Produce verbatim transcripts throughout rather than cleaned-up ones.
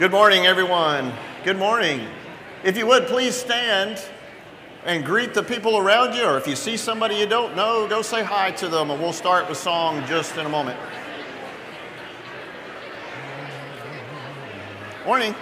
Good morning, everyone. Good morning. If you would, please stand and greet the people around you, or if you see somebody you don't know, go say hi to them, and we'll start with song just in a moment. Morning.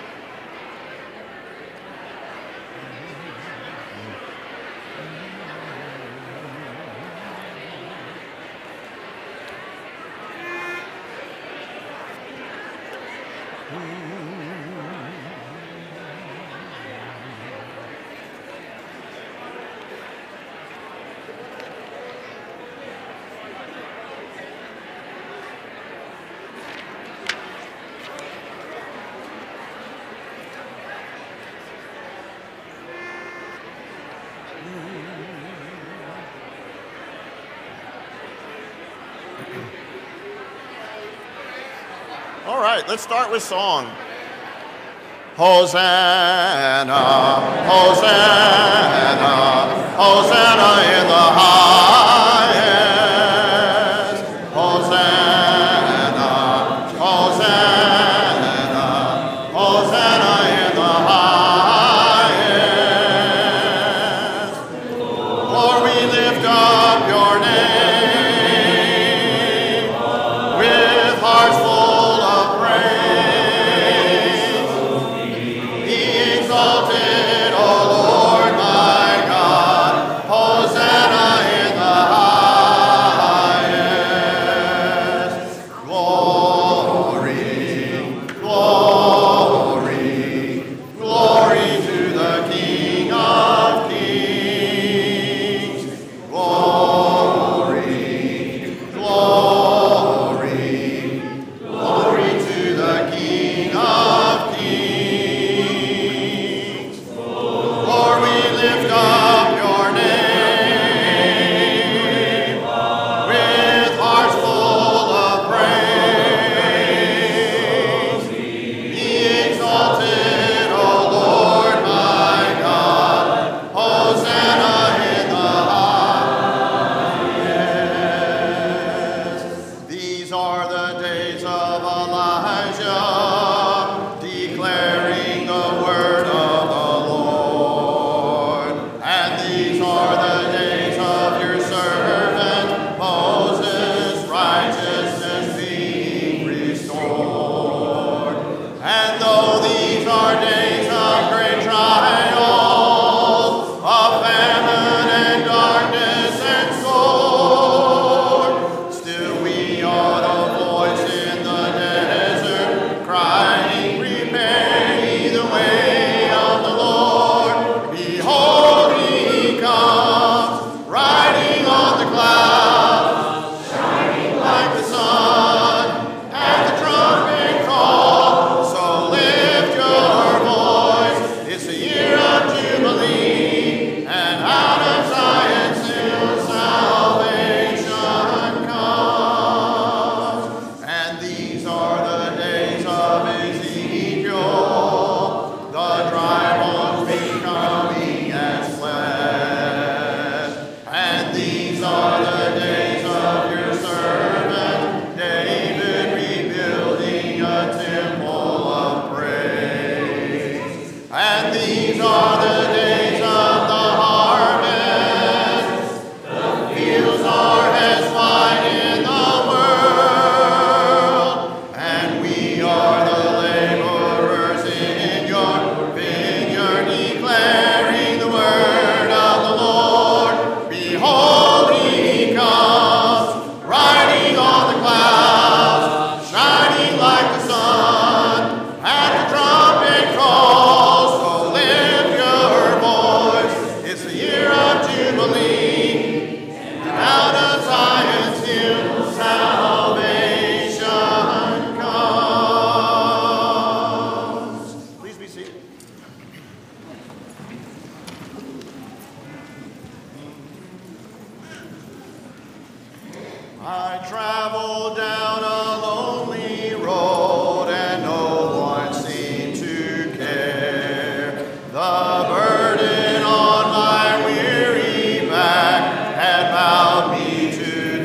All right, let's start with song. Hosanna, Hosanna, Hosanna in the highest. Hosanna, Hosanna, Hosanna in the highest. Lord, we lift up your name with hearts full. I traveled down a lonely road and no one seemed to care. The burden on my weary back had bowed me to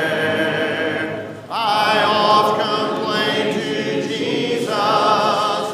despair. I oft complained to Jesus,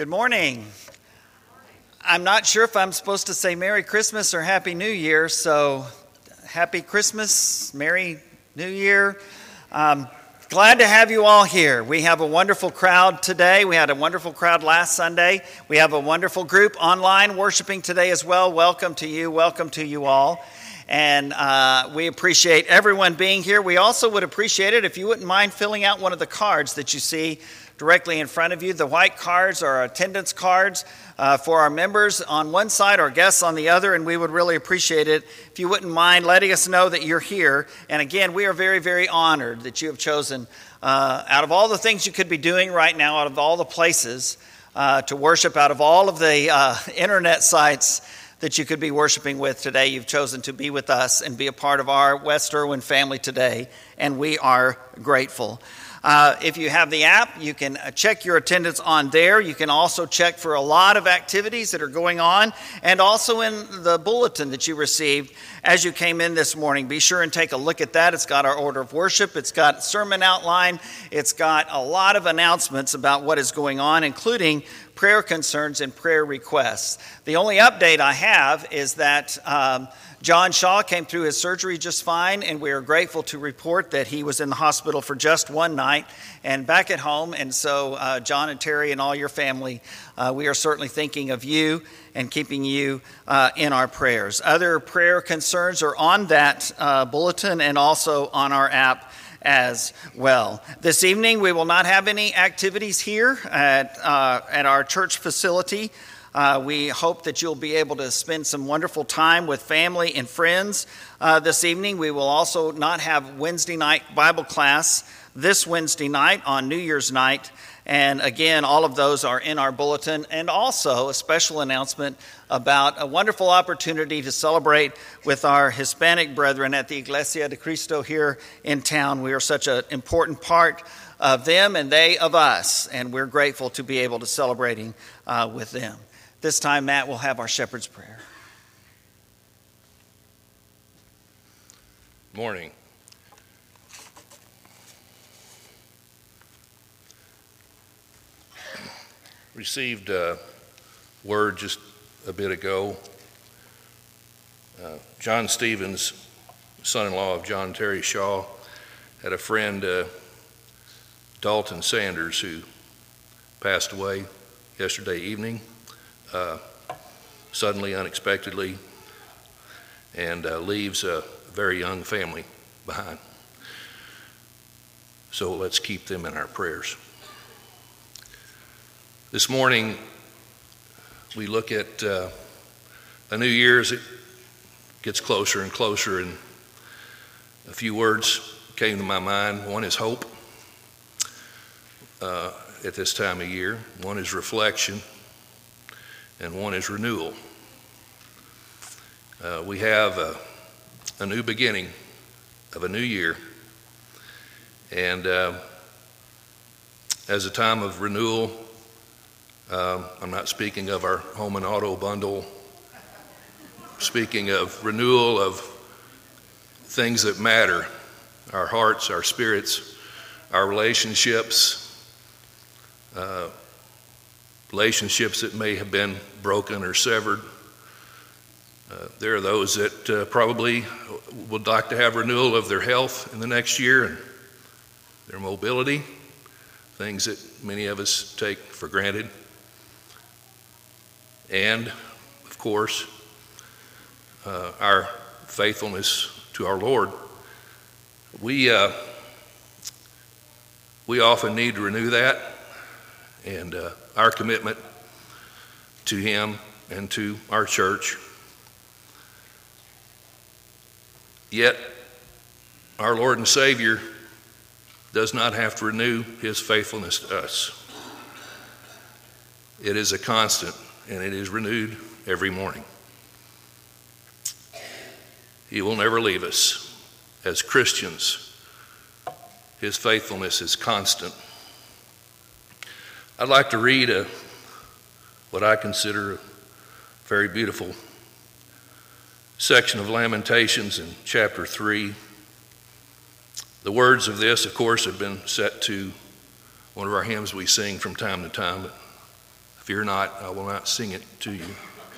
Good morning. I'm not sure if I'm supposed to say Merry Christmas or Happy New Year, so Happy Christmas, Merry New Year. Um, glad to have you all here. We have a wonderful crowd today. We had a wonderful crowd last Sunday. We have a wonderful group online worshiping today as well. Welcome to you. Welcome to you all. And uh, we appreciate everyone being here. We also would appreciate it if you wouldn't mind filling out one of the cards that you see directly in front of you. The white cards are attendance cards uh, for our members on one side, our guests on the other, and we would really appreciate it if you wouldn't mind letting us know that you're here. And again, we are very, very honored that you have chosen, uh, out of all the things you could be doing right now, out of all the places uh, to worship, out of all of the uh, internet sites that you could be worshiping with today, you've chosen to be with us and be a part of our West Irwin family today, and we are grateful. Uh, if you have the app, you can check your attendance on there. You can also check for a lot of activities that are going on, and also in the bulletin that you received as you came in this morning. Be sure and take a look at that. It's got our order of worship. It's got sermon outline. It's got a lot of announcements about what is going on, including prayer concerns and prayer requests. The only update I have is that um, John Shaw came through his surgery just fine, and we are grateful to report that he was in the hospital for just one night and back at home. And so uh, John and Terry and all your family, uh, we are certainly thinking of you and keeping you uh, in our prayers. Other prayer concerns are on that uh, bulletin and also on our app as well. This evening, we will not have any activities here at, uh, at our church facility. Uh, we hope that you'll be able to spend some wonderful time with family and friends uh, this evening. We will also not have Wednesday night Bible class this Wednesday night on New Year's night. And again, all of those are in our bulletin. And also a special announcement about a wonderful opportunity to celebrate with our Hispanic brethren at the Iglesia de Cristo here in town. We are such an important part of them and they of us. And we're grateful to be able to celebrating uh, with them. This time, Matt will have our shepherd's prayer. Morning. Received a word just a bit ago. Uh, John Stevens, son-in-law of John Terry Shaw, had a friend, uh, Dalton Sanders, who passed away yesterday evening. Uh, suddenly, unexpectedly, and uh, leaves a very young family behind. So let's keep them in our prayers. This morning, we look at uh, a new year as it gets closer and closer, and a few words came to my mind. One is hope uh, at this time of year. One is reflection. And one is renewal. Uh, we have a, a new beginning of a new year. And uh, as a time of renewal, uh, I'm not speaking of our home and auto bundle, speaking of renewal of things that matter, our hearts, our spirits, our relationships, uh, relationships that may have been broken or severed. Uh, there are those that uh, probably would like to have renewal of their health in the next year and their mobility, things that many of us take for granted. And, of course, uh, our faithfulness to our Lord. We, uh, we often need to renew that, and uh, our commitment to Him and to our church. Yet, our Lord and Savior does not have to renew His faithfulness to us. It is a constant, and it is renewed every morning. He will never leave us. As Christians, His faithfulness is constant. I'd like to read a, what I consider a very beautiful section of Lamentations in chapter three. The words of this, of course, have been set to one of our hymns we sing from time to time, but I Fear not, I will not sing it to you.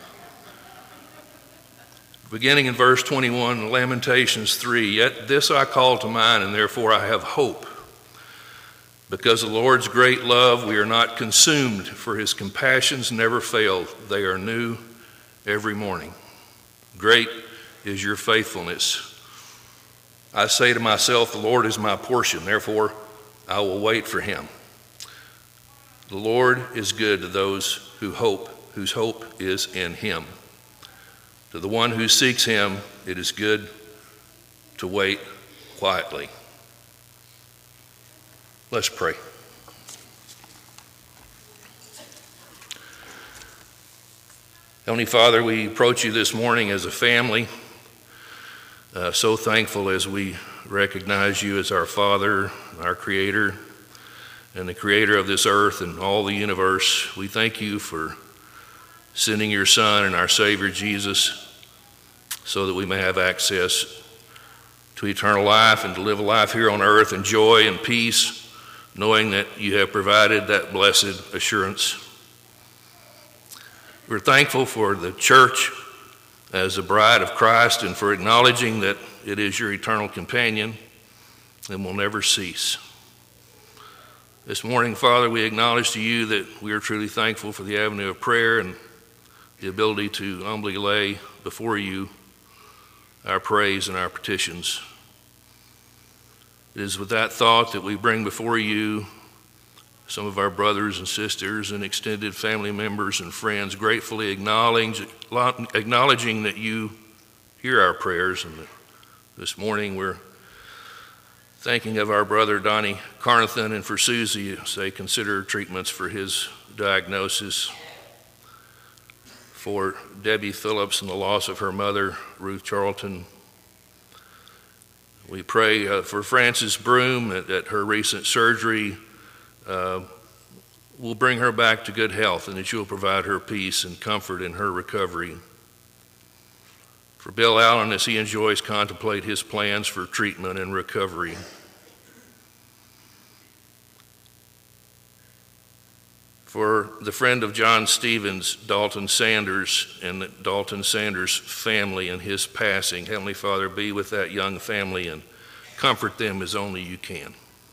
Beginning in verse twenty-one, Lamentations three, yet this I call to mind, and therefore I have hope. Because of the Lord's great love, we are not consumed, for his compassions never fail. They are new every morning. Great is your faithfulness. I say to myself, the Lord is my portion, therefore I will wait for him. The Lord is good to those who hope, whose hope is in him. To the one who seeks him, it is good to wait quietly. Let's pray. Heavenly Father, we approach you this morning as a family, uh, so thankful as we recognize you as our Father, our Creator, and the Creator of this earth and all the universe. We thank you for sending your Son and our Savior Jesus so that we may have access to eternal life and to live a life here on earth in joy and peace, knowing that you have provided that blessed assurance. We're thankful for the church as a bride of Christ and for acknowledging that it is your eternal companion and will never cease. This morning, Father, we acknowledge to you that we are truly thankful for the avenue of prayer and the ability to humbly lay before you our praise and our petitions. It is with that thought that we bring before you some of our brothers and sisters and extended family members and friends, gratefully acknowledging, acknowledging that you hear our prayers, and that this morning we're thinking of our brother Donnie Carnathan and for Susie as they consider treatments for his diagnosis, for Debbie Phillips and the loss of her mother, Ruth Charlton. We pray uh, for Frances Broom at, at her recent surgery. Uh, will bring her back to good health, and that you will provide her peace and comfort in her recovery. For Bill Allen, as he enjoys contemplate his plans for treatment and recovery. For the friend of John Stevens, Dalton Sanders, and the Dalton Sanders family and his passing. Heavenly Father, be with that young family and comfort them as only you can.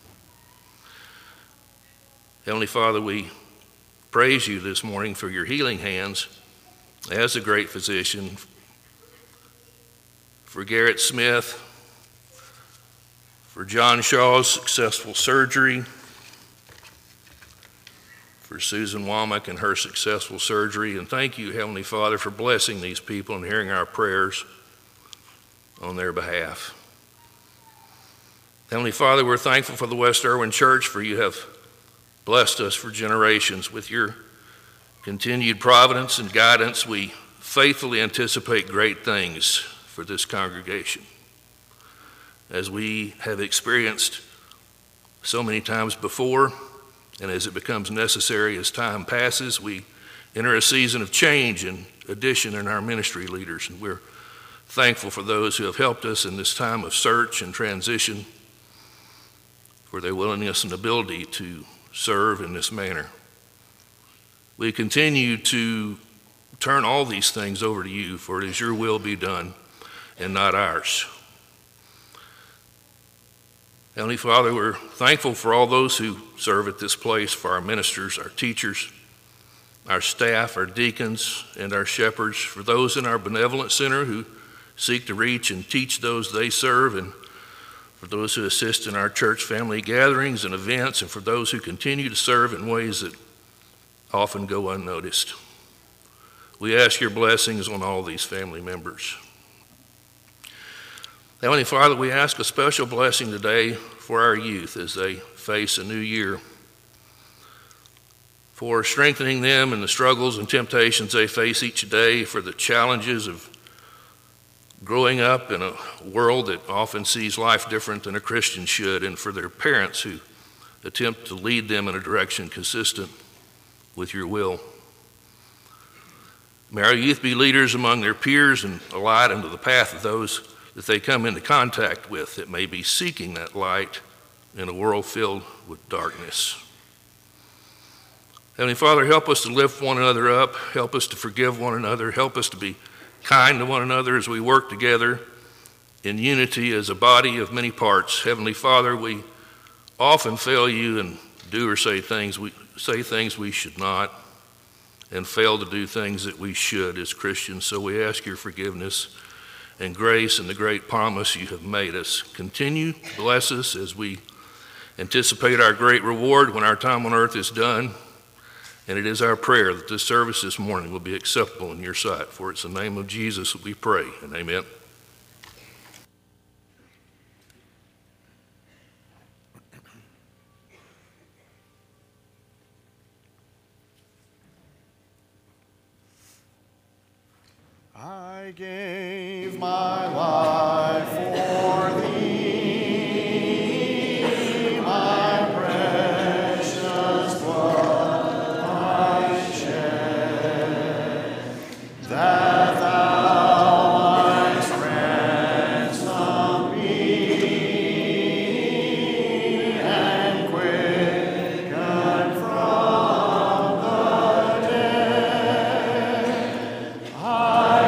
Heavenly Father, we praise you this morning for your healing hands as a great physician. For Garrett Smith, for John Shaw's successful surgery, for Susan Womack and her successful surgery. And thank you, Heavenly Father, for blessing these people and hearing our prayers on their behalf. Heavenly Father, we're thankful for the West Erwin Church, for you have blessed us for generations with your continued providence and guidance. We faithfully anticipate great things for this congregation, as we have experienced so many times before. And as it becomes necessary as time passes, we enter a season of change and addition in our ministry leaders. And we're thankful for those who have helped us in this time of search and transition, for their willingness and ability to serve in this manner. We continue to turn all these things over to you, for it is your will be done and not ours. Heavenly Father, we're thankful for all those who serve at this place, for our ministers, our teachers, our staff, our deacons, and our shepherds, for those in our benevolent center who seek to reach and teach those they serve, and for those who assist in our church family gatherings and events, and for those who continue to serve in ways that often go unnoticed. We ask your blessings on all these family members. Heavenly Father, we ask a special blessing today for our youth as they face a new year, for strengthening them in the struggles and temptations they face each day, for the challenges of growing up in a world that often sees life different than a Christian should, and for their parents who attempt to lead them in a direction consistent with your will. May our youth be leaders among their peers and a light into the path of those that they come into contact with that may be seeking that light in a world filled with darkness. Heavenly Father, help us to lift one another up. Help us to forgive one another. Help us to be kind to one another as we work together in unity as a body of many parts. Heavenly Father, we often fail you and do or say things we say things we should not, and fail to do things that we should as Christians. So we ask your forgiveness and grace and the great promise you have made us. Continue to bless us as we anticipate our great reward when our time on earth is done. And it is our prayer that this service this morning will be acceptable in your sight. For it's in the name of Jesus that we pray, and amen. I gave my life for thee, my precious blood I shed, that thou mightst ransom me and quicken from the dead. I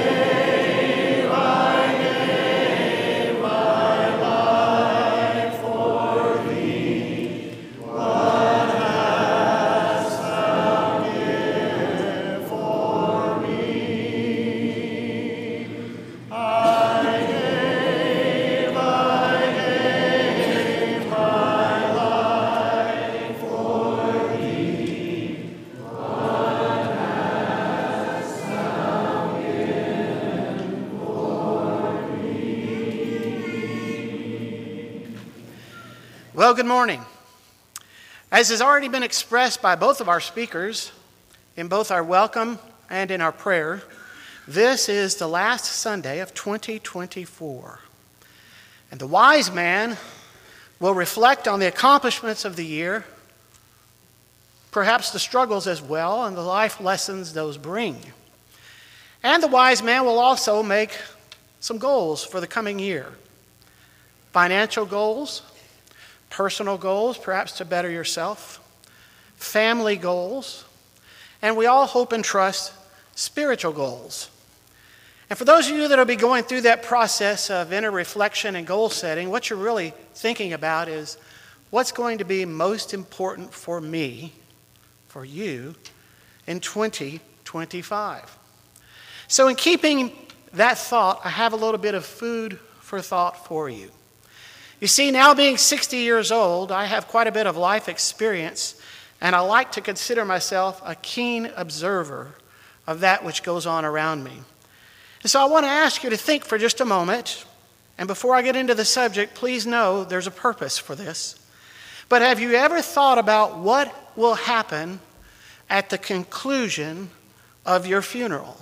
Well, good morning. As has already been expressed by both of our speakers, in both our welcome and in our prayer, this is the last Sunday of twenty twenty-four. And the wise man will reflect on the accomplishments of the year, perhaps the struggles as well, and the life lessons those bring. And the wise man will also make some goals for the coming year. Financial goals, personal goals, perhaps to better yourself, family goals, and we all hope and trust spiritual goals. And for those of you that will be going through that process of inner reflection and goal setting, what you're really thinking about is what's going to be most important for me, for you, in twenty twenty-five. So in keeping that thought, I have a little bit of food for thought for you. You see, now being sixty years old, I have quite a bit of life experience, and I like to consider myself a keen observer of that which goes on around me. And so I want to ask you to think for just a moment, and before I get into the subject, please know there's a purpose for this. But have you ever thought about what will happen at the conclusion of your funeral?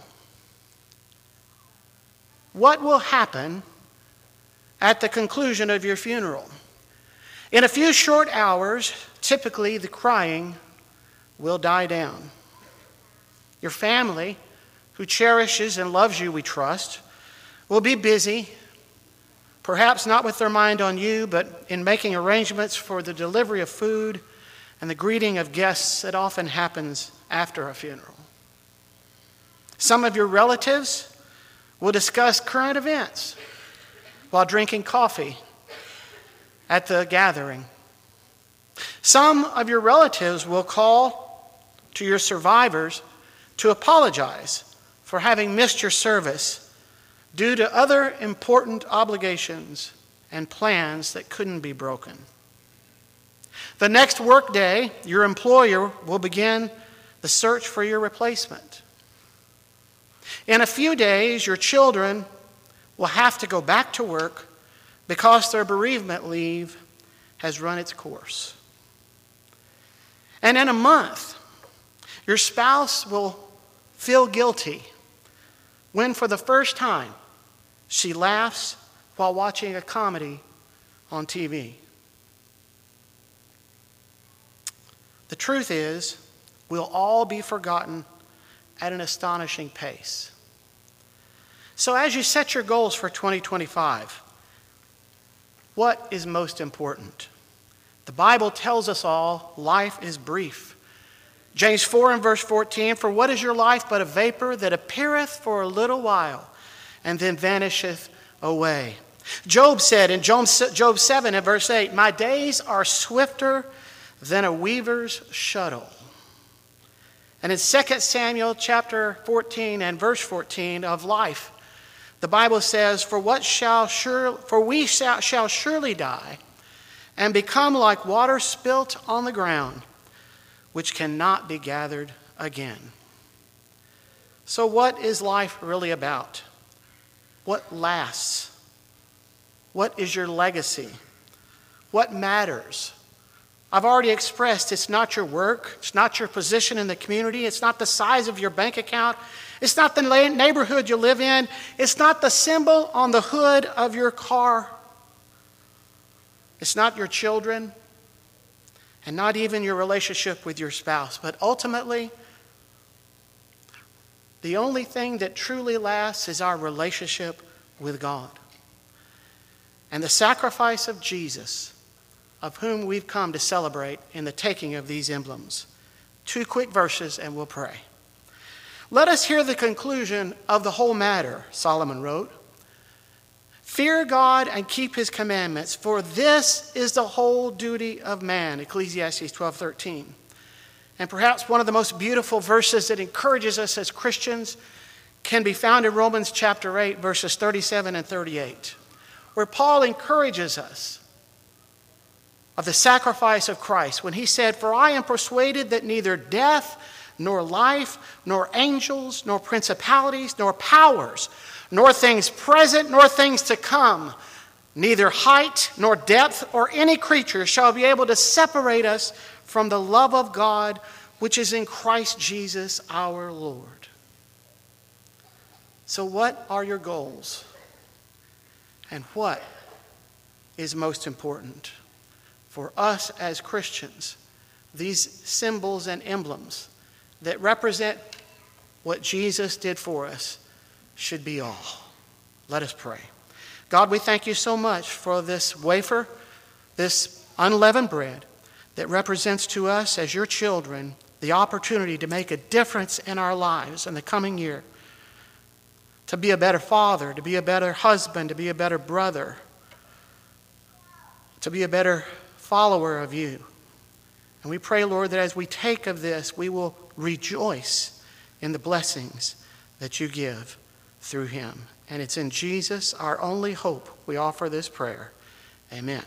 What will happen at the conclusion of your funeral? In a few short hours, typically the crying will die down. Your family, who cherishes and loves you, we trust, will be busy, perhaps not with their mind on you, but in making arrangements for the delivery of food and the greeting of guests that often happens after a funeral. Some of your relatives will discuss current events while drinking coffee at the gathering. Some of your relatives will call to your survivors to apologize for having missed your service due to other important obligations and plans that couldn't be broken. The next workday, your employer will begin the search for your replacement. In a few days, your children will have to go back to work because their bereavement leave has run its course. And in a month, your spouse will feel guilty when for the first time she laughs while watching a comedy on T V. The truth is, we'll all be forgotten at an astonishing pace. So as you set your goals for twenty twenty-five, what is most important? The Bible tells us all life is brief. James four and verse fourteen, for what is your life but a vapor that appeareth for a little while and then vanisheth away? Job said in Job seven and verse eight, my days are swifter than a weaver's shuttle. And in Second Samuel chapter fourteen and verse fourteen of life, the Bible says, for what shall sure, for we shall, shall surely die and become like water spilt on the ground, which cannot be gathered again. So what is life really about? What lasts? What is your legacy? What matters? I've already expressed it's not your work, it's not your position in the community, it's not the size of your bank account, it's not the neighborhood you live in, it's not the symbol on the hood of your car, it's not your children, and not even your relationship with your spouse. But ultimately, the only thing that truly lasts is our relationship with God. And the sacrifice of Jesus, of whom we've come to celebrate in the taking of these emblems. Two quick verses and we'll pray. Let us hear the conclusion of the whole matter, Solomon wrote. Fear God and keep his commandments, for this is the whole duty of man, Ecclesiastes twelve thirteen. And perhaps one of the most beautiful verses that encourages us as Christians can be found in Romans chapter eight, verses thirty-seven and thirty-eight, where Paul encourages us of the sacrifice of Christ when he said, for I am persuaded that neither death, nor life, nor angels, nor principalities, nor powers, nor things present, nor things to come, neither height, nor depth, or any creature shall be able to separate us from the love of God, which is in Christ Jesus our Lord. So what are your goals? And what is most important? For us as Christians, these symbols and emblems that represent what Jesus did for us should be all. Let us pray. God, we thank you so much for this wafer, this unleavened bread that represents to us as your children the opportunity to make a difference in our lives in the coming year, to be a better father, to be a better husband, to be a better brother, to be a better follower of you. And we pray, Lord, that as we take of this, we will rejoice in the blessings that you give through him. And it's in Jesus, our only hope, we offer this prayer. Amen.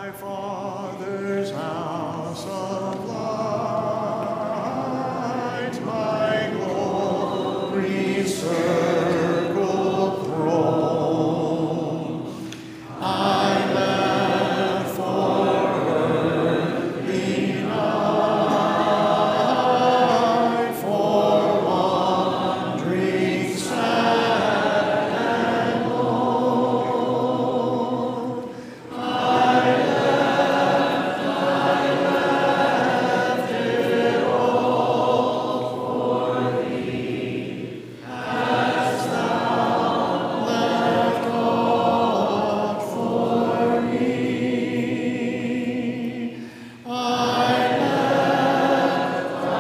my Father's house of light, my glory circled throne. I left for earthly night, for wandering sad and lone. I left, I left it all for thee, as thou left all for me. I left, I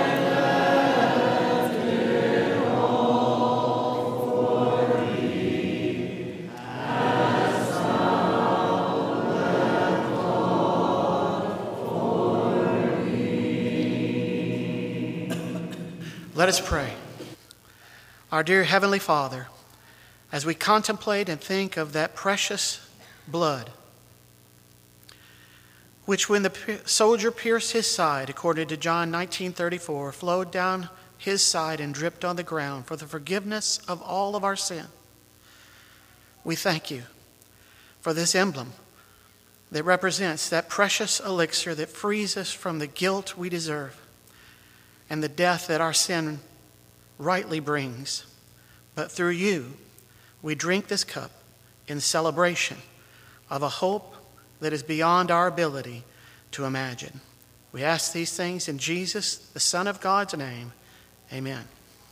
left it all for thee, as thou left all for me. Let us pray. Our dear Heavenly Father, as we contemplate and think of that precious blood, which when the pi- soldier pierced his side, according to John nineteen thirty-four, flowed down his side and dripped on the ground for the forgiveness of all of our sin, we thank you for this emblem that represents that precious elixir that frees us from the guilt we deserve and the death that our sin rightly brings. But through you, we drink this cup in celebration of a hope that is beyond our ability to imagine. We ask these things in Jesus, the Son of God's name. Amen.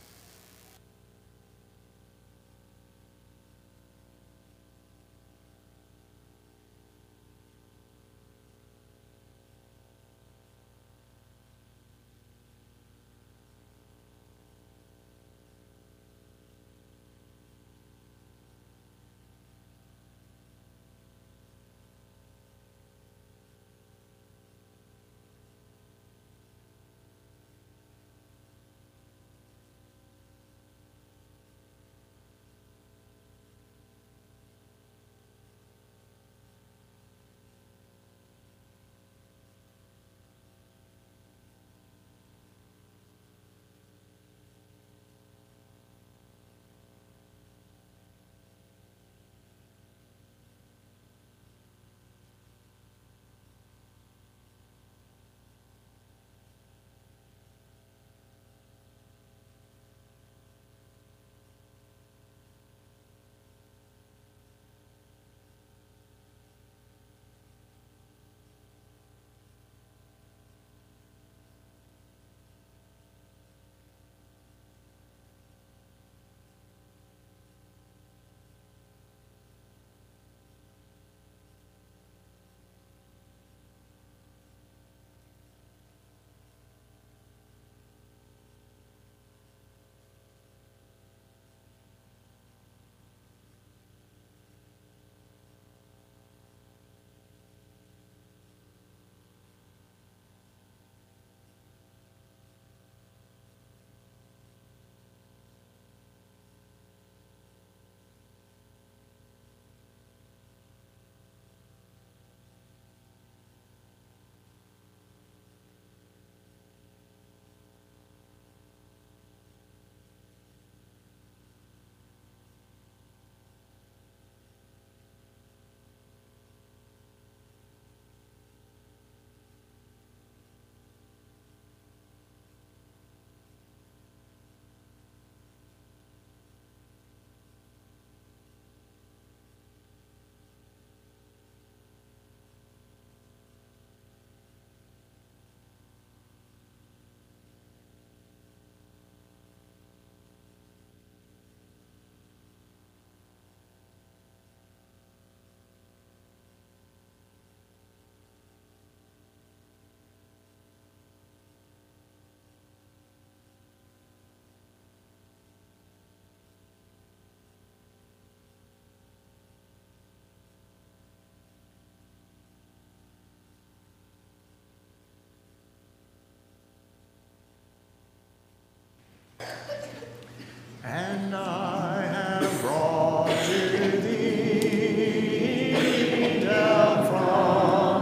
And I have brought to thee down from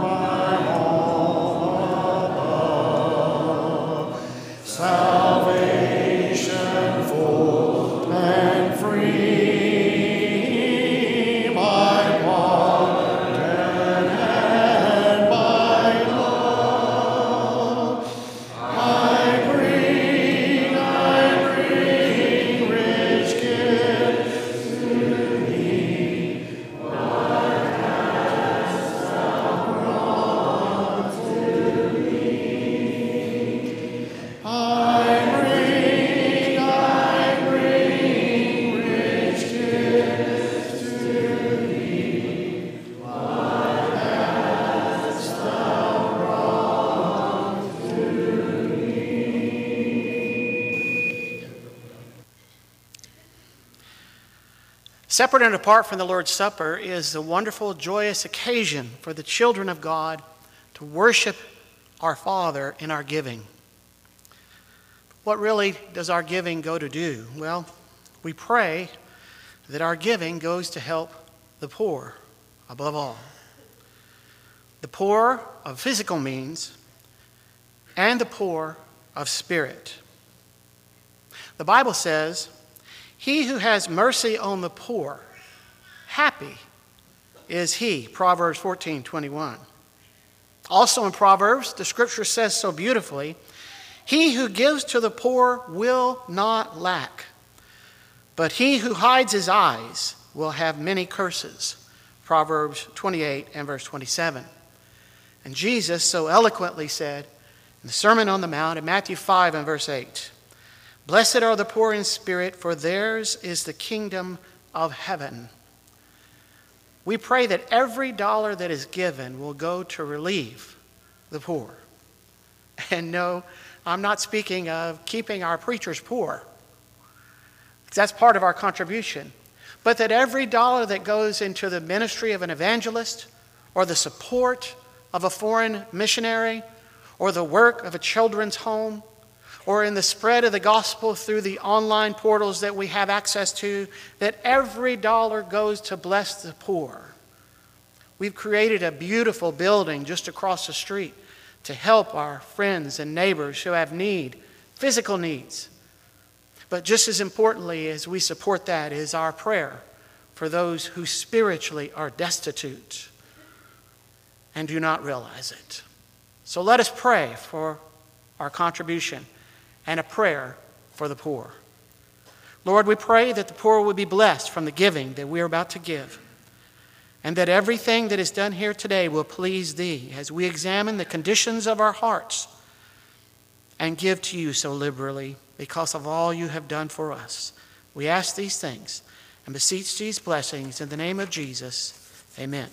Separate and apart from the Lord's Supper is the wonderful, joyous occasion for the children of God to worship our Father in our giving. What really does our giving go to do? Well, we pray that our giving goes to help the poor above all. The poor of physical means and the poor of spirit. The Bible says, "He who has mercy on the poor, happy is he." Proverbs fourteen twenty-one. Also in Proverbs, the scripture says so beautifully, "He who gives to the poor will not lack, but he who hides his eyes will have many curses." Proverbs twenty-eight and verse twenty-seven. And Jesus so eloquently said in the Sermon on the Mount in Matthew five and verse eight, "Blessed are the poor in spirit, for theirs is the kingdom of heaven." We pray that every dollar that is given will go to relieve the poor. And no, I'm not speaking of keeping our preachers poor. That's part of our contribution. But that every dollar that goes into the ministry of an evangelist, or the support of a foreign missionary, or the work of a children's home, or in the spread of the gospel through the online portals that we have access to, that every dollar goes to bless the poor. We've created a beautiful building just across the street to help our friends and neighbors who have need, physical needs. But just as importantly as we support that is our prayer for those who spiritually are destitute and do not realize it. So let us pray for our contribution and a prayer for the poor. Lord, we pray that the poor will be blessed from the giving that we are about to give, and that everything that is done here today will please Thee as we examine the conditions of our hearts and give to You so liberally because of all You have done for us. We ask these things and beseech these blessings in the name of Jesus. Amen.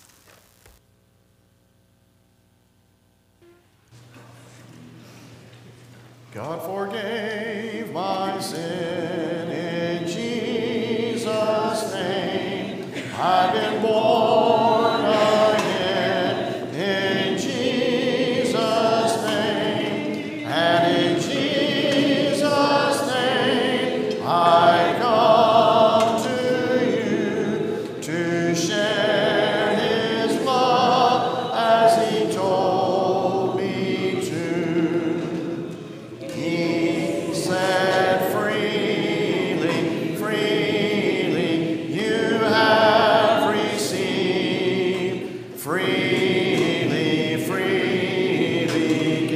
God forgave my sin in Jesus' name. I've been born again in Jesus' name. And in Jesus' name I come to you to share His love as He told me to. He said, freely, freely you have received, freely, freely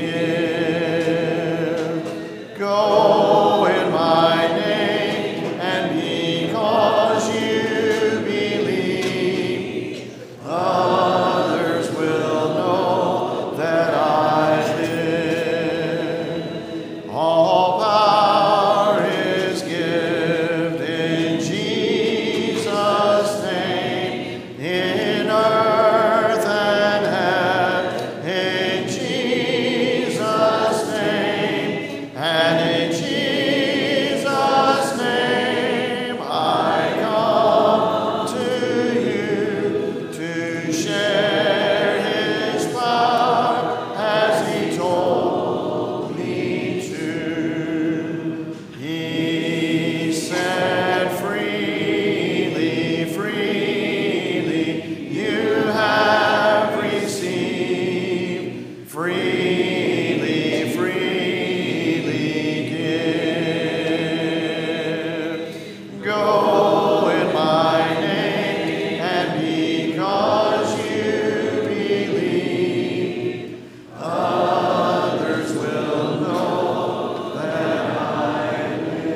give. Go in my name, and because you believe, others will know that I live. All power is given in Jesus' name, in earth and heaven, in Jesus' name, and in Jesus' name I come to you to share His power as He told me to. He said, freely, freely you have received, freely, freely give. Go in my name, and because you believe, others will know that I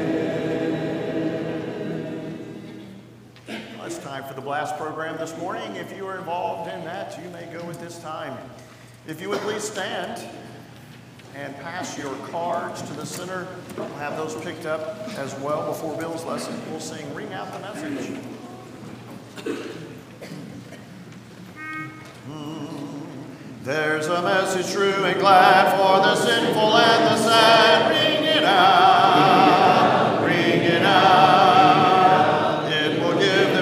live. It's time for the blast program this morning. If you are involved in that, you may go at this time. If you would please stand and pass your cards to the center. We'll have those picked up as well before Bill's lesson. We'll sing Ring Out the Message. There's a message true and glad for the sinful and the sad. Ring it out, ring it out. It will give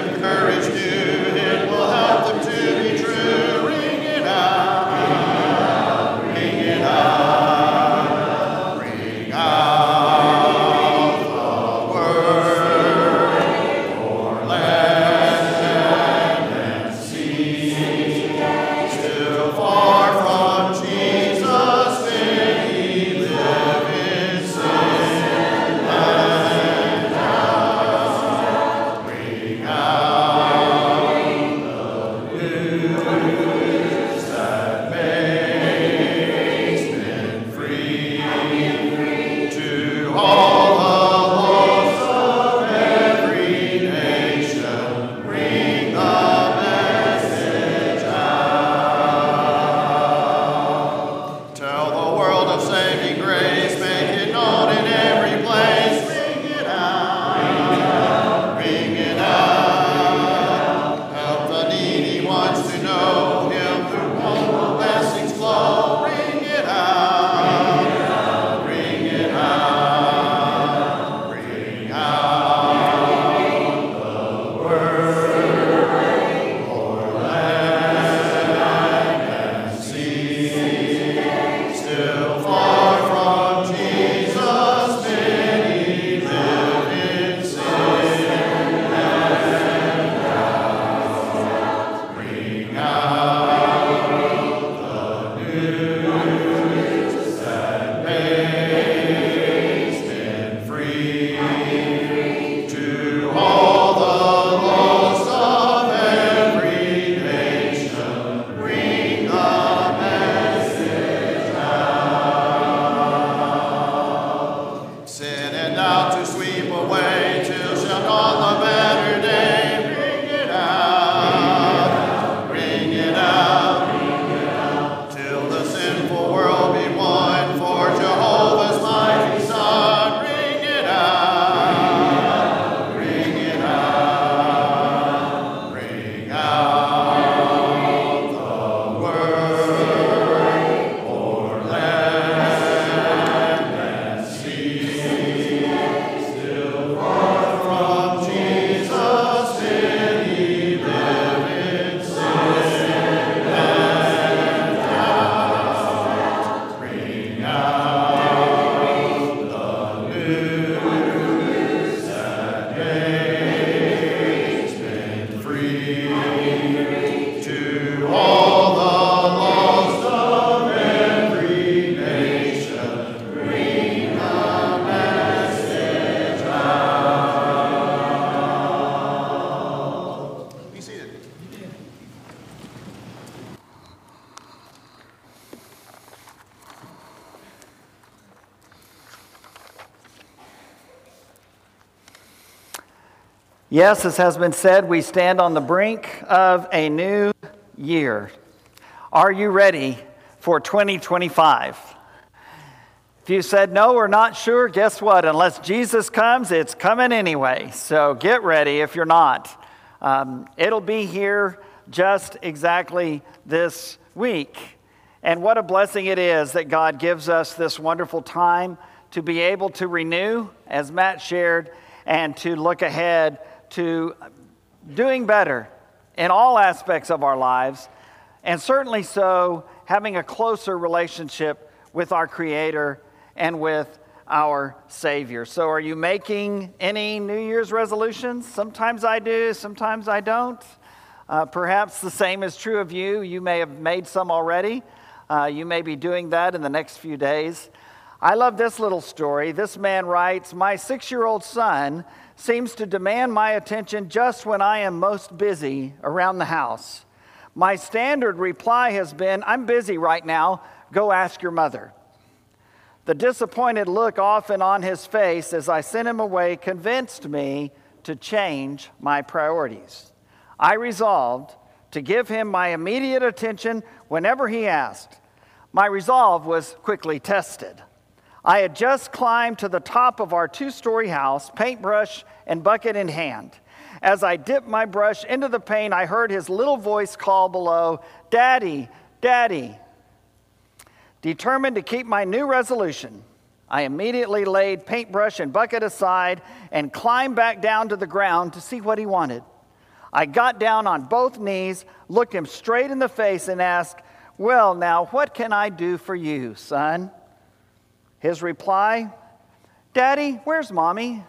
Yes, as has been said, we stand on the brink of a new year. Are you ready for twenty twenty-five? If you said no or not sure, guess what? Unless Jesus comes, it's coming anyway. So get ready if you're not. Um, it'll be here just exactly this week. And what a blessing it is that God gives us this wonderful time to be able to renew, as Matt shared, and to look ahead to doing better in all aspects of our lives, and certainly so having a closer relationship with our Creator and with our Savior. So are you making any New Year's resolutions? Sometimes I do, sometimes I don't. Uh, perhaps the same is true of you. You may have made some already. Uh, you may be doing that in the next few days. I love this little story. This man writes, "My six-year-old son seems to demand my attention just when I am most busy around the house. My standard reply has been, 'I'm busy right now, go ask your mother.' The disappointed look often on his face as I sent him away convinced me to change my priorities. I resolved to give him my immediate attention whenever he asked. My resolve was quickly tested. I had just climbed to the top of our two-story house, paintbrush and bucket in hand. As I dipped my brush into the paint, I heard his little voice call below, 'Daddy, Daddy.' Determined to keep my new resolution, I immediately laid paintbrush and bucket aside and climbed back down to the ground to see what he wanted. I got down on both knees, looked him straight in the face, and asked, 'Well, now, what can I do for you, son?' His reply, 'Daddy, where's Mommy?'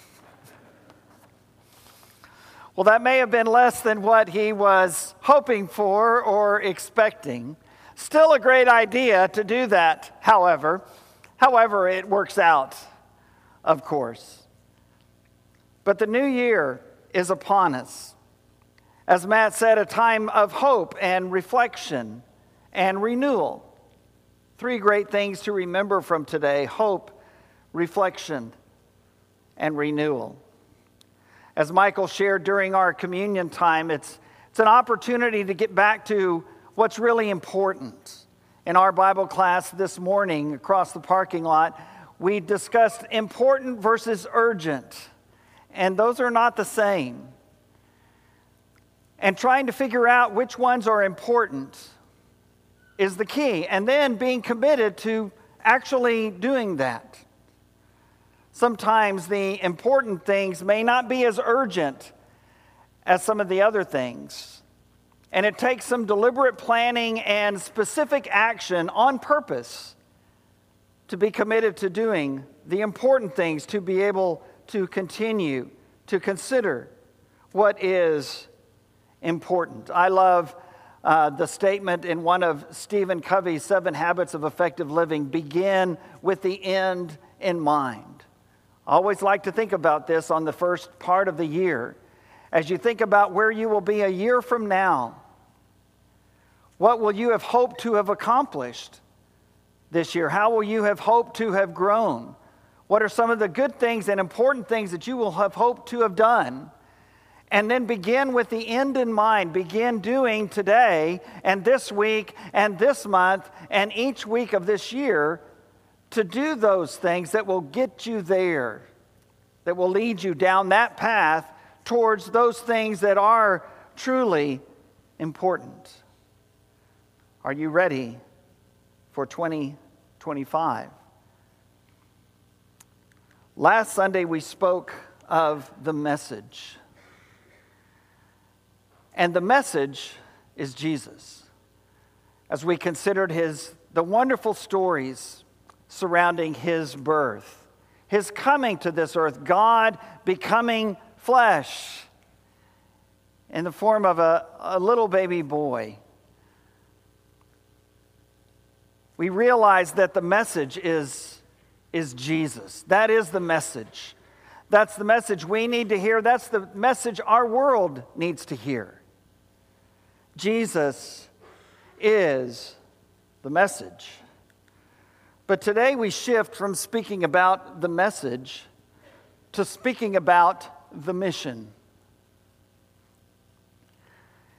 Well, that may have been less than what he was hoping for or expecting. Still a great idea to do that, however. However, it works out, of course. But the new year is upon us. As Matt said, a time of hope and reflection and renewal. Three great things to remember from today: hope, reflection, and renewal. As Michael shared during our communion time, it's, it's an opportunity to get back to what's really important. In our Bible class this morning across the parking lot, we discussed important versus urgent, and those are not the same. And trying to figure out which ones are important is the key, and then being committed to actually doing that. Sometimes the important things may not be as urgent as some of the other things, and it takes some deliberate planning and specific action on purpose to be committed to doing the important things, to be able to continue to consider what is important. I love Uh, the statement in one of Stephen Covey's Seven Habits of Effective Living, "Begin with the end in mind." I always like to think about this on the first part of the year. As you think about where you will be a year from now, what will you have hoped to have accomplished this year? How will you have hoped to have grown? What are some of the good things and important things that you will have hoped to have done? And then begin with the end in mind. Begin doing today and this week and this month and each week of this year to do those things that will get you there, that will lead you down that path towards those things that are truly important. Are you ready for twenty twenty-five? Last Sunday we spoke of the message. And the message is Jesus. As we considered his the wonderful stories surrounding his birth, his coming to this earth, God becoming flesh in the form of a, a little baby boy. We realize that the message is, is Jesus. That is the message. That's the message we need to hear. That's the message our world needs to hear. Jesus is the message. But today we shift from speaking about the message to speaking about the mission.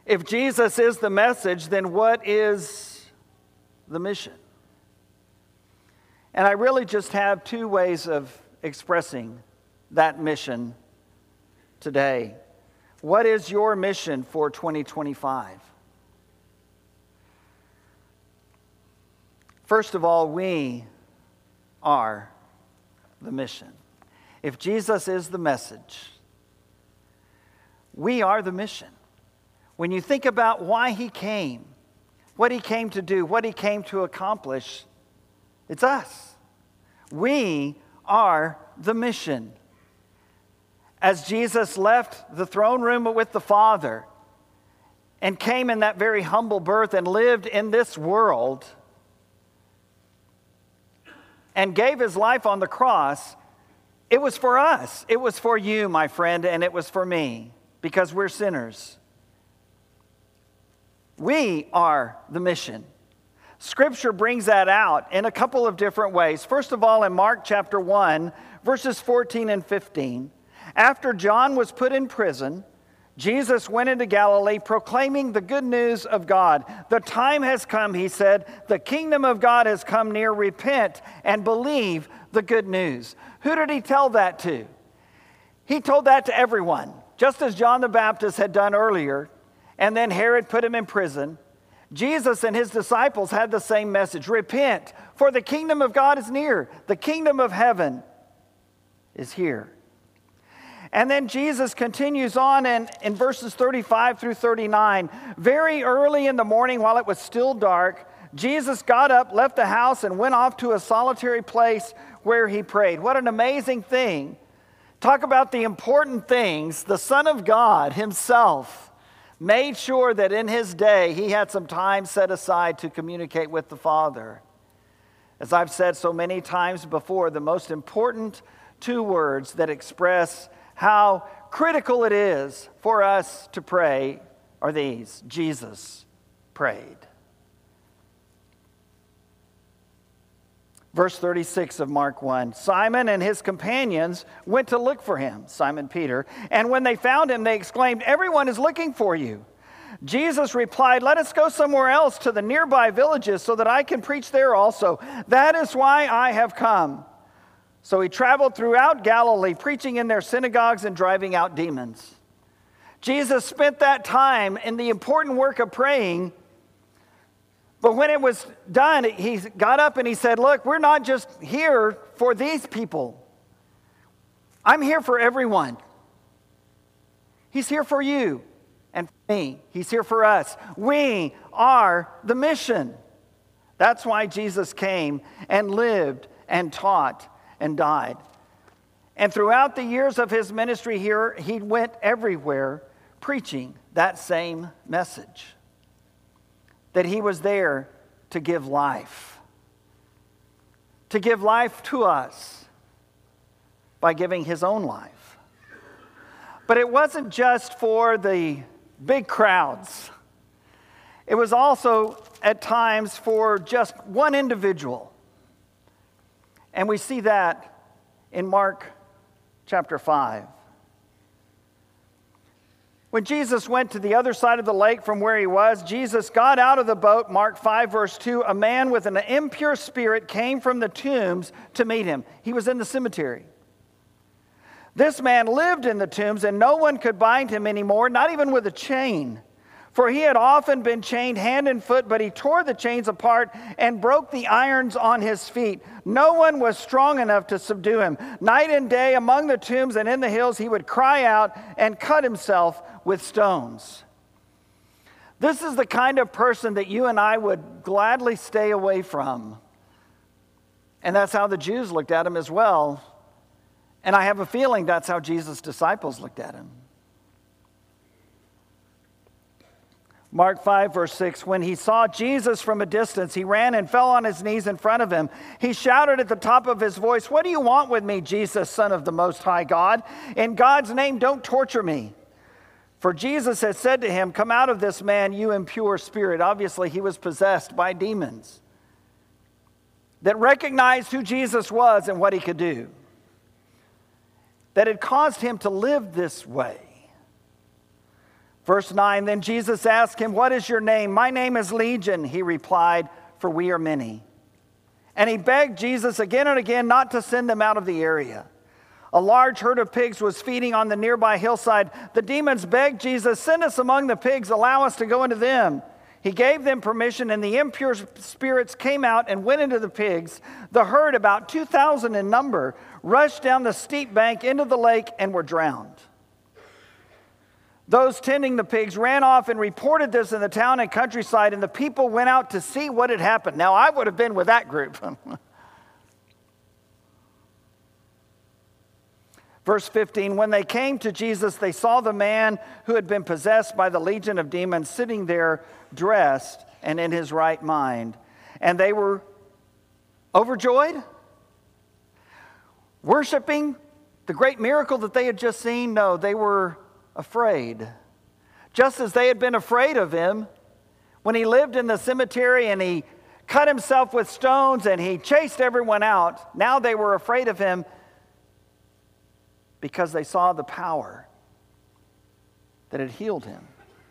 If Jesus is the message, then what is the mission? And I really just have two ways of expressing that mission today. What is your mission for twenty twenty-five? First of all, we are the mission. If Jesus is the message, we are the mission. When you think about why he came, what he came to do, what he came to accomplish, it's us. We are the mission. As Jesus left the throne room with the Father and came in that very humble birth and lived in this world and gave his life on the cross, it was for us. It was for you, my friend, and it was for me, because we're sinners. We are the mission. Scripture brings that out in a couple of different ways. First of all, in Mark chapter one, verses fourteen and fifteen, after John was put in prison, Jesus went into Galilee proclaiming the good news of God. The time has come, he said. The kingdom of God has come near. Repent and believe the good news. Who did he tell that to? He told that to everyone, just as John the Baptist had done earlier, and then Herod put him in prison. Jesus and his disciples had the same message. Repent, for the kingdom of God is near. The kingdom of heaven is here. And then Jesus continues on in, in verses thirty-five through thirty-nine. Very early in the morning, while it was still dark, Jesus got up, left the house, and went off to a solitary place where he prayed. What an amazing thing. Talk about the important things. The Son of God himself made sure that in his day he had some time set aside to communicate with the Father. As I've said so many times before, the most important two words that express how critical it is for us to pray are these: Jesus prayed. Verse thirty-six of Mark one, Simon and his companions went to look for him, Simon Peter, and when they found him, they exclaimed, "Everyone is looking for you." Jesus replied, "Let us go somewhere else to the nearby villages so that I can preach there also. That is why I have come." So he traveled throughout Galilee, preaching in their synagogues and driving out demons. Jesus spent that time in the important work of praying. But when it was done, he got up and he said, "Look, we're not just here for these people. I'm here for everyone. He's here for you and for me. He's here for us. We are the mission." That's why Jesus came and lived and taught and died. And throughout the years of his ministry here, he went everywhere preaching that same message. That he was there to give life. To give life to us by giving his own life. But it wasn't just for the big crowds. It was also at times for just one individual. And we see that in Mark chapter five. When Jesus went to the other side of the lake from where he was, Jesus got out of the boat, Mark five verse two, a man with an impure spirit came from the tombs to meet him. He was in the cemetery. This man lived in the tombs and no one could bind him anymore, not even with a chain. For he had often been chained hand and foot, but he tore the chains apart and broke the irons on his feet. No one was strong enough to subdue him. Night and day among the tombs and in the hills, he would cry out and cut himself with stones. This is the kind of person that you and I would gladly stay away from. And that's how the Jews looked at him as well. And I have a feeling that's how Jesus' disciples looked at him. Mark five verse six, when he saw Jesus from a distance, he ran and fell on his knees in front of him. He shouted at the top of his voice, "What do you want with me, Jesus, Son of the Most High God? In God's name, don't torture me." For Jesus had said to him, "Come out of this man, you impure spirit." Obviously, he was possessed by demons that recognized who Jesus was and what he could do, that had caused him to live this way. Verse nine, then Jesus asked him, what is your name? My name is Legion, he replied, for we are many. And he begged Jesus again and again not to send them out of the area. A large herd of pigs was feeding on the nearby hillside. The demons begged Jesus, send us among the pigs, allow us to go into them. He gave them permission, and the impure spirits came out and went into the pigs. The herd, about two thousand in number, rushed down the steep bank into the lake and were drowned. Those tending the pigs ran off and reported this in the town and countryside, and the people went out to see what had happened. Now, I would have been with that group. Verse fifteen, when they came to Jesus, they saw the man who had been possessed by the legion of demons sitting there dressed and in his right mind. And they were overjoyed, worshiping the great miracle that they had just seen. No, they were afraid. Just as they had been afraid of him when he lived in the cemetery and he cut himself with stones and he chased everyone out. Now they were afraid of him because they saw the power that had healed him.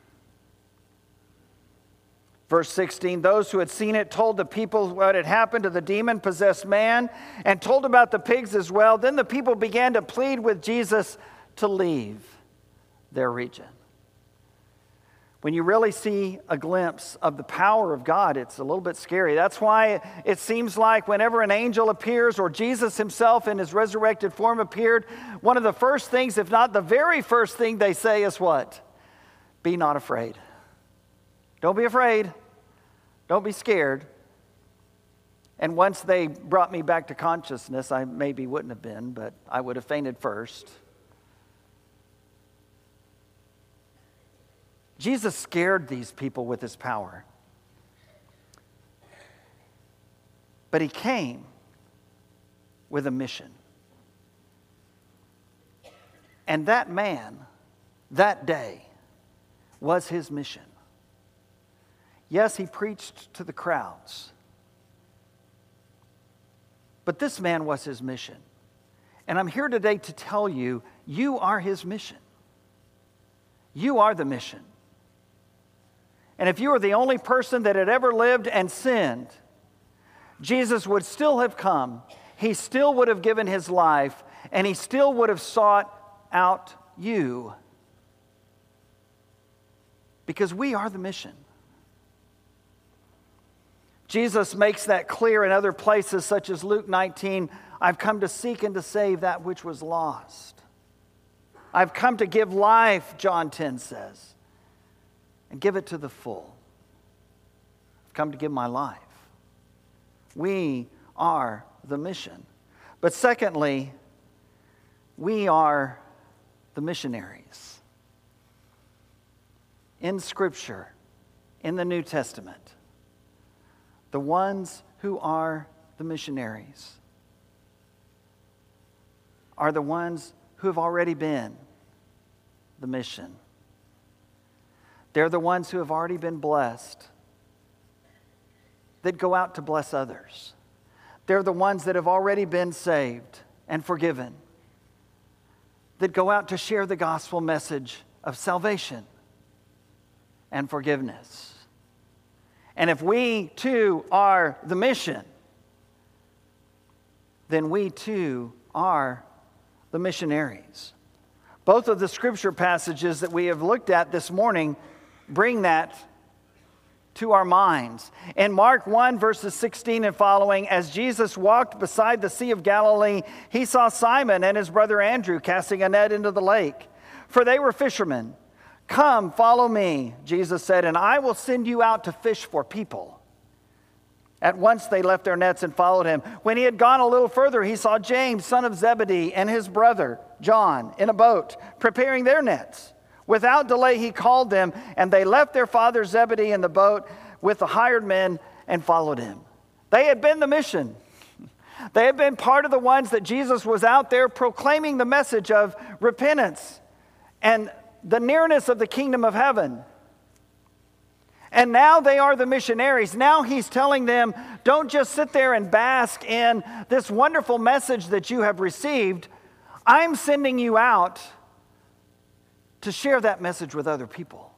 Verse sixteen, those who had seen it told the people what had happened to the demon-possessed man and told about the pigs as well. Then the people began to plead with Jesus to leave their region. When you really see a glimpse of the power of God, it's a little bit scary. That's why it seems like whenever an angel appears or Jesus himself in his resurrected form appeared, one of the first things, if not the very first thing they say is what? Be not afraid. Don't be afraid. Don't be scared. And once they brought me back to consciousness, I maybe wouldn't have been, but I would have fainted first. Jesus scared these people with his power. But he came with a mission. And that man, that day, was his mission. Yes, he preached to the crowds. But this man was his mission. And I'm here today to tell you, you are his mission. You are the mission. And if you were the only person that had ever lived and sinned, Jesus would still have come. He still would have given his life, and he still would have sought out you. Because we are the mission. Jesus makes that clear in other places, such as Luke nineteen. I've come to seek and to save that which was lost. I've come to give life, John ten says, and give it to the full. I've come to give my life. We are the mission. But secondly, we are the missionaries. In Scripture, in the New Testament, the ones who are the missionaries are the ones who have already been the mission. They're the ones who have already been blessed, that go out to bless others. They're the ones that have already been saved and forgiven, that go out to share the gospel message of salvation and forgiveness. And if we too are the mission, then we too are the missionaries. Both of the scripture passages that we have looked at this morning bring that to our minds. In Mark one, verses sixteen and following, as Jesus walked beside the Sea of Galilee, he saw Simon and his brother Andrew casting a net into the lake, for they were fishermen. Come, follow me, Jesus said, and I will send you out to fish for people. At once they left their nets and followed him. When he had gone a little further, he saw James, son of Zebedee, and his brother John in a boat, preparing their nets. Without delay, he called them, and they left their father Zebedee in the boat with the hired men and followed him. They had been the mission. They had been part of the ones that Jesus was out there proclaiming the message of repentance and the nearness of the kingdom of heaven. And now they are the missionaries. Now he's telling them, don't just sit there and bask in this wonderful message that you have received. I'm sending you out to share that message with other people.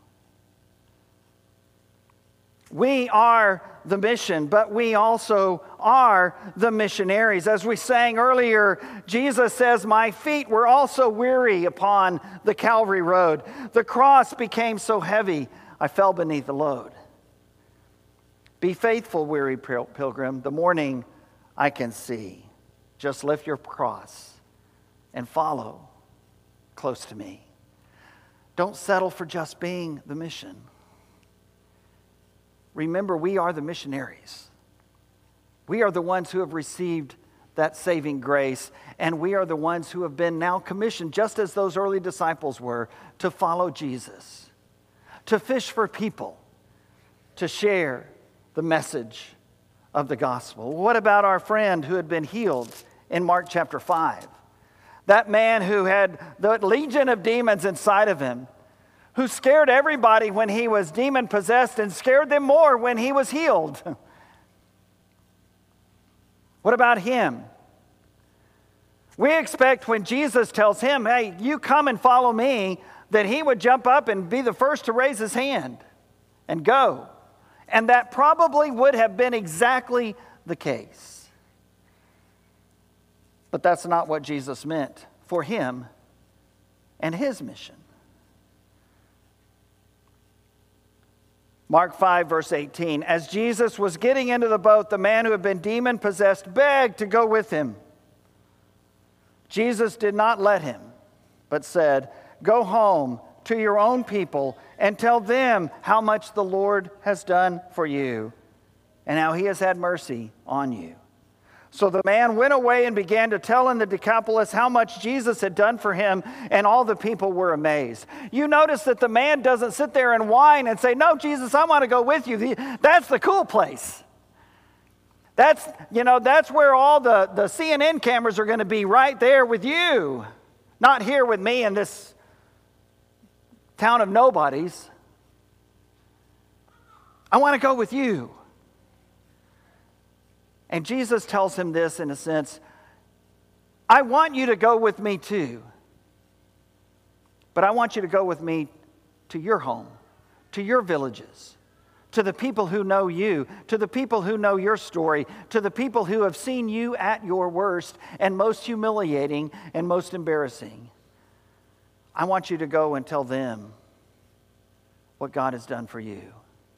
We are the mission, but we also are the missionaries. As we sang earlier, Jesus says, "My feet were also weary upon the Calvary road. The cross became so heavy, I fell beneath the load." Be faithful, weary pilgrim, the morning I can see. Just lift your cross and follow close to me. Don't settle for just being the mission. Remember, we are the missionaries. We are the ones who have received that saving grace, and we are the ones who have been now commissioned, just as those early disciples were, to follow Jesus, to fish for people, to share the message of the gospel. What about our friend who had been healed in Mark chapter five? That man who had the legion of demons inside of him, who scared everybody when he was demon-possessed and scared them more when he was healed. What about him? We expect when Jesus tells him, "Hey, you come and follow me," that he would jump up and be the first to raise his hand and go. And that probably would have been exactly the case. But that's not what Jesus meant for him and his mission. Mark five, verse eighteen, as Jesus was getting into the boat, the man who had been demon-possessed begged to go with him. Jesus did not let him, but said, "Go home to your own people and tell them how much the Lord has done for you and how he has had mercy on you." So the man went away and began to tell in the Decapolis how much Jesus had done for him, and all the people were amazed. You notice that the man doesn't sit there and whine and say, "No, Jesus, I want to go with you. That's the cool place. That's, you know, that's where all the, the C N N cameras are going to be, right there with you. Not here with me in this town of nobodies. I want to go with you." And Jesus tells him this in a sense, "I want you to go with me too. But I want you to go with me to your home, to your villages, to the people who know you, to the people who know your story, to the people who have seen you at your worst and most humiliating and most embarrassing. I want you to go and tell them what God has done for you.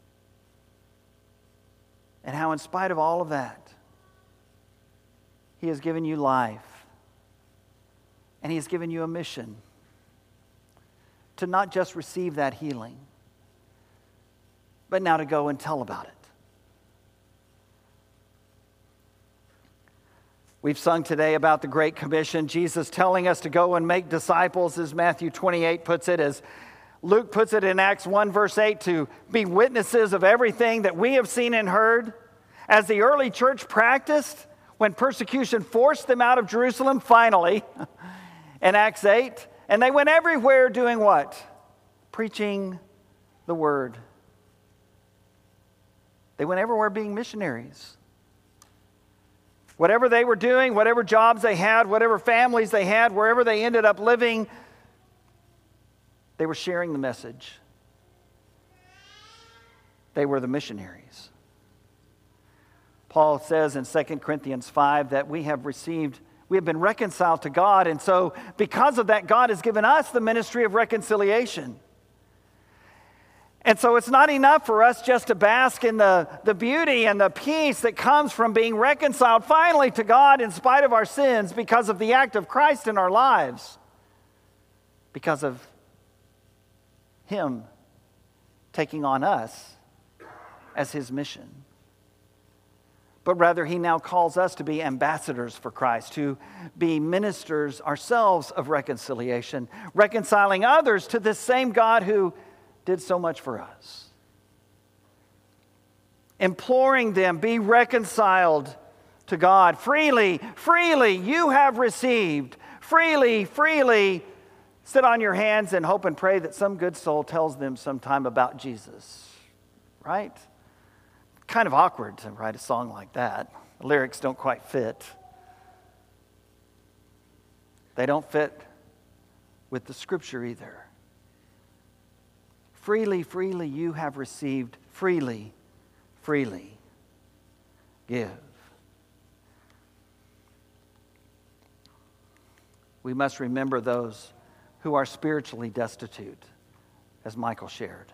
And how in spite of all of that, he has given you life. And he has given you a mission to not just receive that healing, but now to go and tell about it." We've sung today about the Great Commission, Jesus telling us to go and make disciples, as Matthew twenty-eight puts it, as Luke puts it in Acts one, verse eight, to be witnesses of everything that we have seen and heard. As the early church practiced when persecution forced them out of Jerusalem, finally, in Acts eight. And they went everywhere doing what? Preaching the word. They went everywhere being missionaries. Whatever they were doing, whatever jobs they had, whatever families they had, wherever they ended up living, they were sharing the message. They were the missionaries. Paul says in Second Corinthians five that we have received, we have been reconciled to God, and so because of that, God has given us the ministry of reconciliation. And so it's not enough for us just to bask in the, the beauty and the peace that comes from being reconciled finally to God in spite of our sins because of the act of Christ in our lives, because of him taking on us as his mission. But rather, he now calls us to be ambassadors for Christ, to be ministers ourselves of reconciliation, reconciling others to this same God who did so much for us. Imploring them, be reconciled to God. Freely, freely you have received. Freely, freely sit on your hands and hope and pray that some good soul tells them sometime about Jesus. Right? Kind of awkward to write a song like that. The lyrics don't quite fit. They don't fit with the scripture either. Freely, freely you have received, freely, freely give. We must remember those who are spiritually destitute, as Michael shared,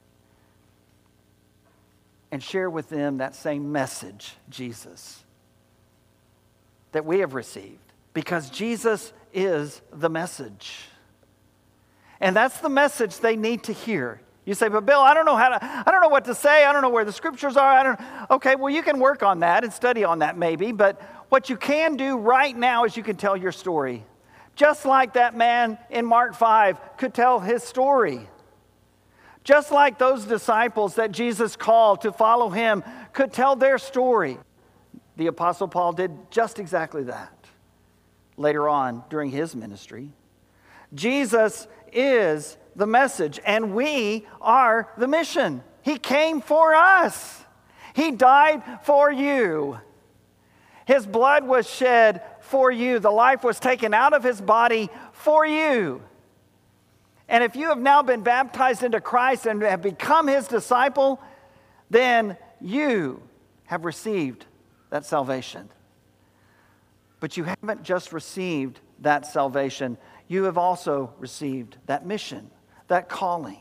and share with them that same message, Jesus, that we have received, because Jesus is the message. And that's the message they need to hear. You say, but Bill, I don't know how to, I don't know what to say. I don't know where the scriptures are. I don't. Okay, well, you can work on that and study on that maybe. But what you can do right now is you can tell your story. Just like that man in Mark five could tell his story. Just like those disciples that Jesus called to follow him could tell their story. The Apostle Paul did just exactly that later on during his ministry. Jesus is the message, and we are the mission. He came for us. He died for you. His blood was shed for you. The life was taken out of his body for you. And if you have now been baptized into Christ and have become his disciple, then you have received that salvation. But you haven't just received that salvation. You have also received that mission, that calling.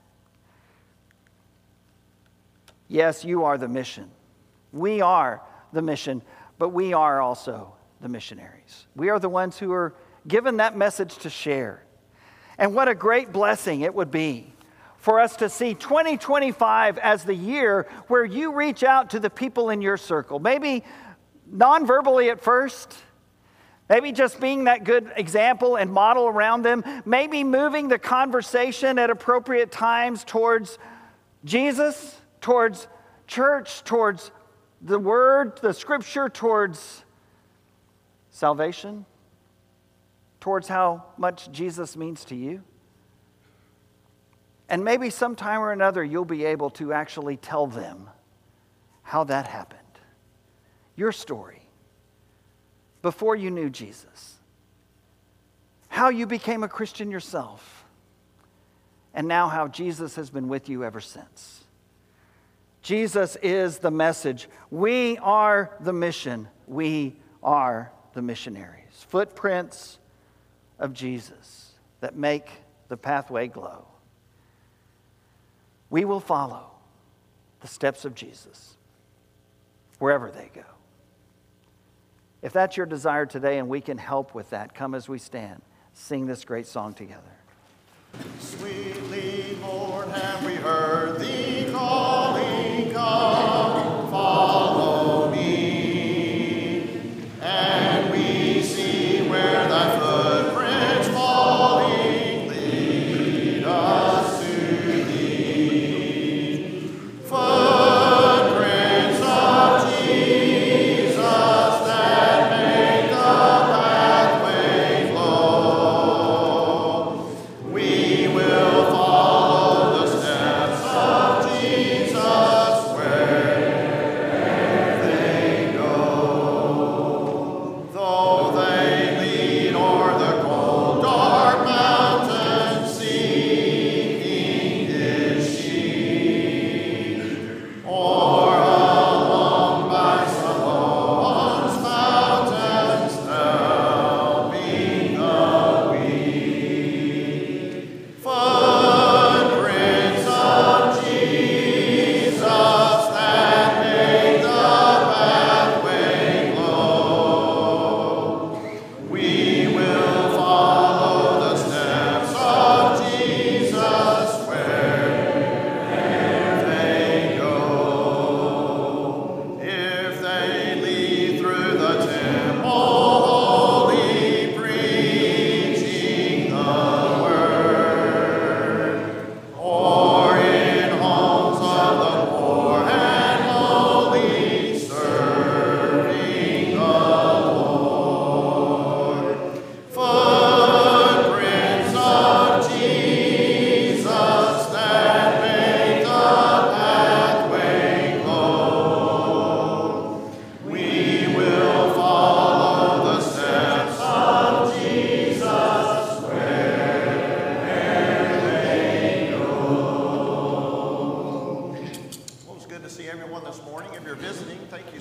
Yes, you are the mission. We are the mission, but we are also the missionaries. We are the ones who are given that message to share. And what a great blessing it would be for us to see twenty twenty-five as the year where you reach out to the people in your circle. Maybe non-verbally at first, maybe just being that good example and model around them, maybe moving the conversation at appropriate times towards Jesus, towards church, towards the word, the scripture, towards salvation, towards how much Jesus means to you. And maybe sometime or another you'll be able to actually tell them how that happened. Your story before you knew Jesus. How you became a Christian yourself. And now how Jesus has been with you ever since. Jesus is the message. We are the mission. We are the missionaries. Footprints of Jesus that make the pathway glow. We will follow the steps of Jesus wherever they go. If that's your desire today and we can help with that, come as we stand, sing this great song together. Sweetly, Lord, have we heard thee calling, come, follow me. And we see where thy footprints falling lead us to thee. Footprints of Jesus that make the pathway flow. We will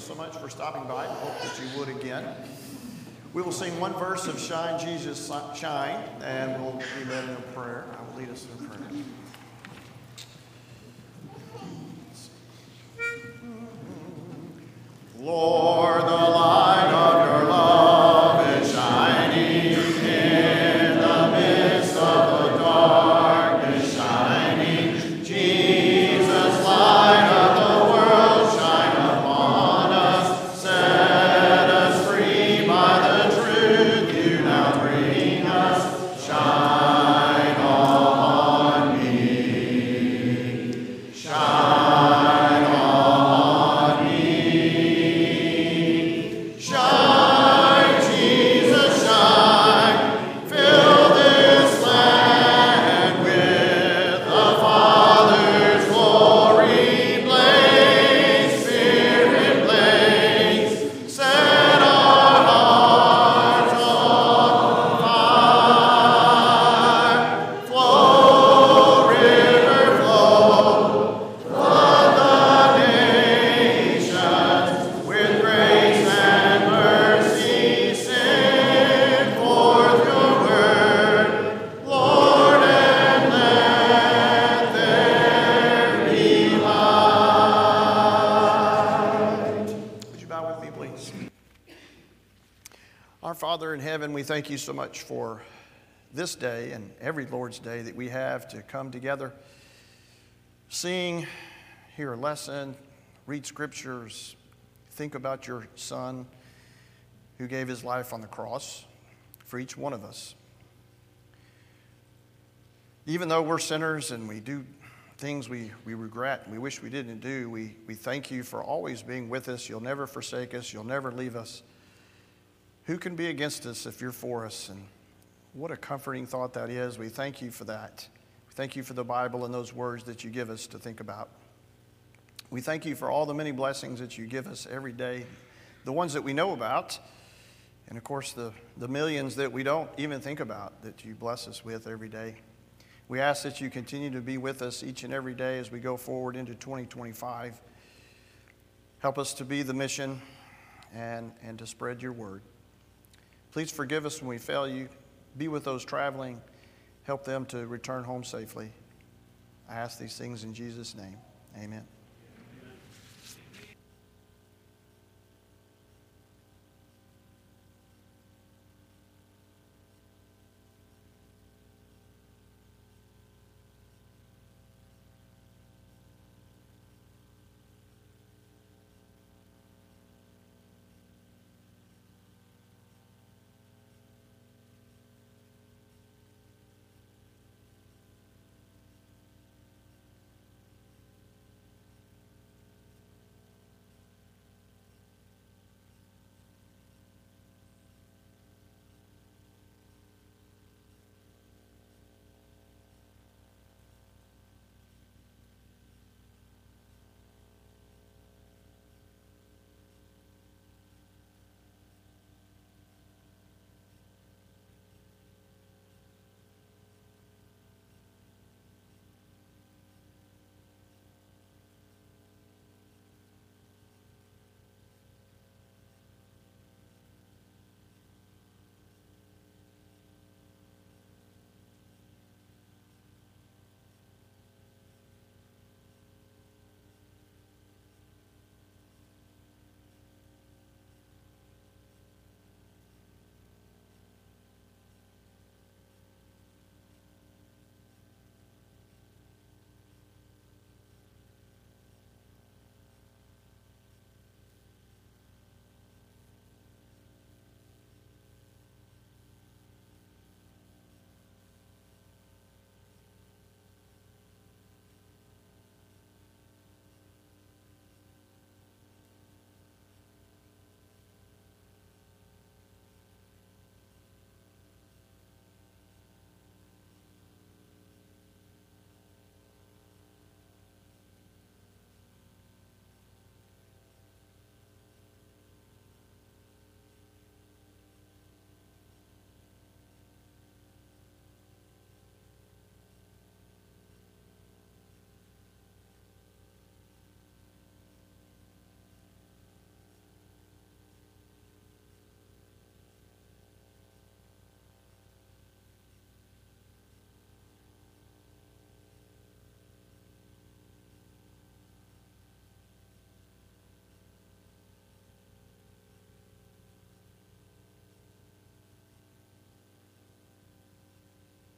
so much for stopping by. I hope that you would again. We will sing one verse of Shine, Jesus, Shine, and we'll be led in a prayer. I will lead us in prayer. Lord, the light of your love is shining in the midst of the darkness, shining. Jesus, light of the world, shine upon us. Set us free by the truth you now bring us. Shine on me. Shine on me. Shine, Jesus, shine, fill this land with the Father's glory. Blaze, Spirit, blaze, set our hearts on fire. Flow, river, flow, flood the nations with grace and mercy. Send forth your word, Lord, and let there be light. Would you bow with me, please? Our Father in heaven, we thank you so much for this day and every Lord's Day that we have to come together, sing, hear a lesson, read scriptures, think about your Son who gave his life on the cross for each one of us. Even though we're sinners and we do things we, we regret and we wish we didn't do, we, we thank you for always being with us. You'll never forsake us. You'll never leave us. Who can be against us if you're for us? And what a comforting thought that is. We thank you for that. We thank you for the Bible and those words that you give us to think about. We thank you for all the many blessings that you give us every day, the ones that we know about, and of course the, the millions that we don't even think about that you bless us with every day. We ask that you continue to be with us each and every day as we go forward into twenty twenty-five. Help us to be the mission and, and to spread your word. Please forgive us when we fail you. Be with those traveling. Help them to return home safely. I ask these things in Jesus' name. Amen.